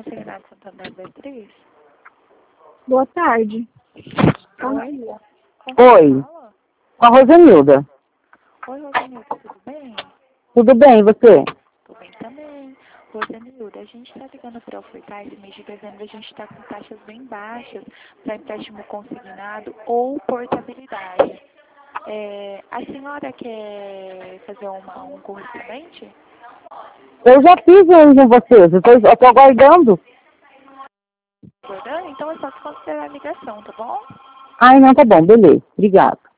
Consignado Santander Beatriz? Boa tarde. Oi? Oi, com a Rosanilda. Oi, Rosanilda, tudo bem? Tudo bem, e você? Tudo bem também. Rosanilda, a gente está ligando para ofertar esse mês de dezembro, a gente está com taxas bem baixas para empréstimo consignado ou portabilidade. A senhora quer fazer um correspondente? Eu já fiz um com vocês, eu tô aguardando. Jordana, então é só se considerar a ligação, tá bom? Ai, não, tá bom, beleza, obrigada.